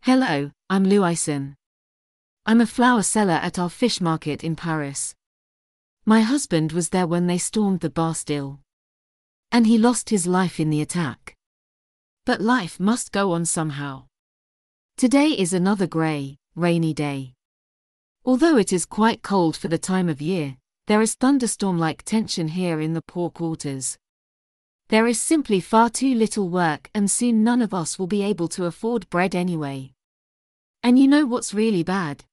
Hello, I'm Louison. I'm a flower seller at our fish market in Paris. My husband was there when they stormed the Bastille. And he lost his life in the attack. But life must go on somehow. Today is another grey, rainy day. Although it is quite cold for the time of year, there is thunderstorm-like tension here in the poor quarters. There is simply far too little work and soon none of us will be able to afford bread anyway. And you know what's really bad?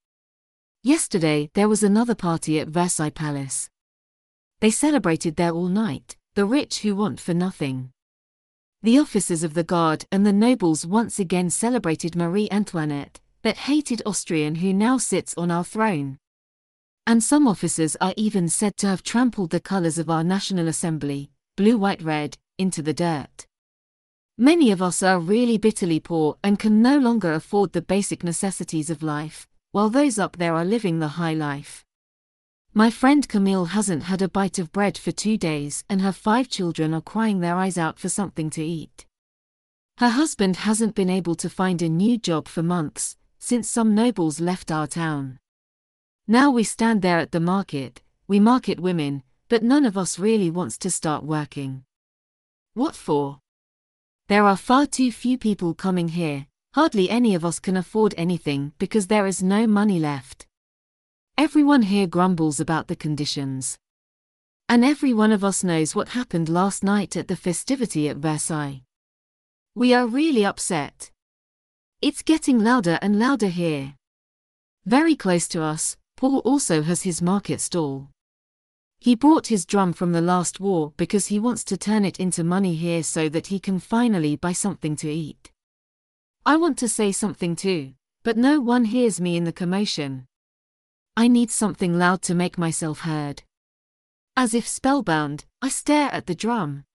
Yesterday there was another party at Versailles Palace. They celebrated there all night, the rich who want for nothing. The officers of the guard and the nobles once again celebrated Marie Antoinette, that hated Austrian who now sits on our throne. And some officers are even said to have trampled the colors of our National Assembly, blue, white, red, into the dirt. Many of us are really bitterly poor and can no longer afford the basic necessities of life, while those up there are living the high life. My friend Camille hasn't had a bite of bread for 2 days and her 5 children are crying their eyes out for something to eat. Her husband hasn't been able to find a new job for months, since some nobles left our town. Now we stand there at the market, we market women, but none of us really wants to start working. What for? There are far too few people coming here, hardly any of us can afford anything because there is no money left. Everyone here grumbles about the conditions. And every one of us knows what happened last night at the festivity at Versailles. We are really upset. It's getting louder and louder here. Very close to us, Paul also has his market stall. He brought his drum from the last war because he wants to turn it into money here so that he can finally buy something to eat. I want to say something too, but no one hears me in the commotion. I need something loud to make myself heard. As if spellbound, I stare at the drum.